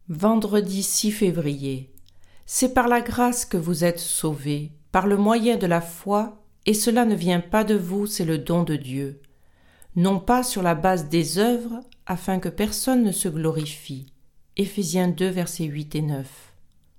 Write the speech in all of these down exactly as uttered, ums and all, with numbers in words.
Vendredi six février. C'est par la grâce que vous êtes sauvés, par le moyen de la foi, et cela ne vient pas de vous, c'est le don de Dieu. Non pas sur la base des œuvres, afin que personne ne se glorifie. Éphésiens deux, versets huit et neuf.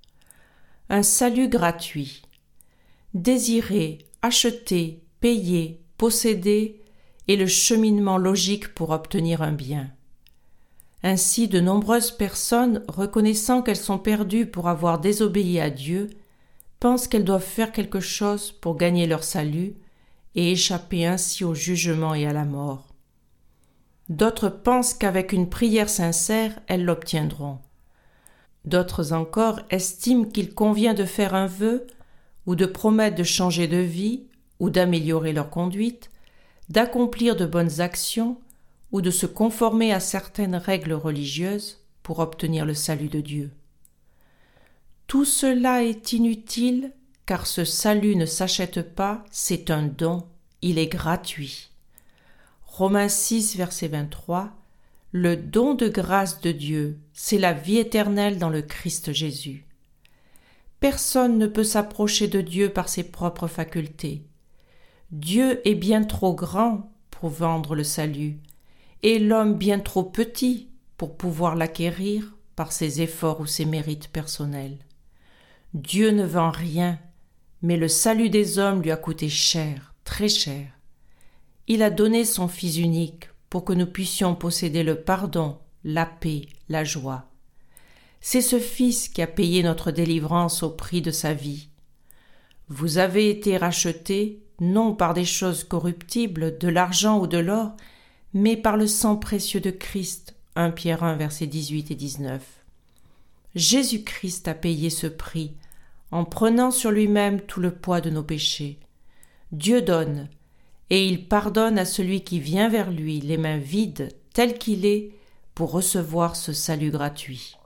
Un salut gratuit. Désirer, acheter, payer, posséder est le cheminement logique pour obtenir un bien. Ainsi, de nombreuses personnes, reconnaissant qu'elles sont perdues pour avoir désobéi à Dieu, pensent qu'elles doivent faire quelque chose pour gagner leur salut et échapper ainsi au jugement et à la mort. D'autres pensent qu'avec une prière sincère, elles l'obtiendront. D'autres encore estiment qu'il convient de faire un vœu ou de promettre de changer de vie ou d'améliorer leur conduite, d'accomplir de bonnes actions ou de se conformer à certaines règles religieuses pour obtenir le salut de Dieu. Tout cela est inutile, car ce salut ne s'achète pas, c'est un don, il est gratuit. Romains six, verset vingt-trois, le don de grâce de Dieu, c'est la vie éternelle dans le Christ Jésus. Personne ne peut s'approcher de Dieu par ses propres facultés. Dieu est bien trop grand pour vendre le salut, et l'homme bien trop petit pour pouvoir l'acquérir par ses efforts ou ses mérites personnels. Dieu ne vend rien, mais le salut des hommes lui a coûté cher, très cher. Il a donné son Fils unique pour que nous puissions posséder le pardon, la paix, la joie. C'est ce Fils qui a payé notre délivrance au prix de sa vie. Vous avez été rachetés, non par des choses corruptibles, de l'argent ou de l'or, mais par le sang précieux de Christ. un Pierre un, versets dix-huit et dix-neuf. Jésus-Christ a payé ce prix en prenant sur lui-même tout le poids de nos péchés. Dieu donne, et il pardonne à celui qui vient vers lui les mains vides tel qu'il est pour recevoir ce salut gratuit.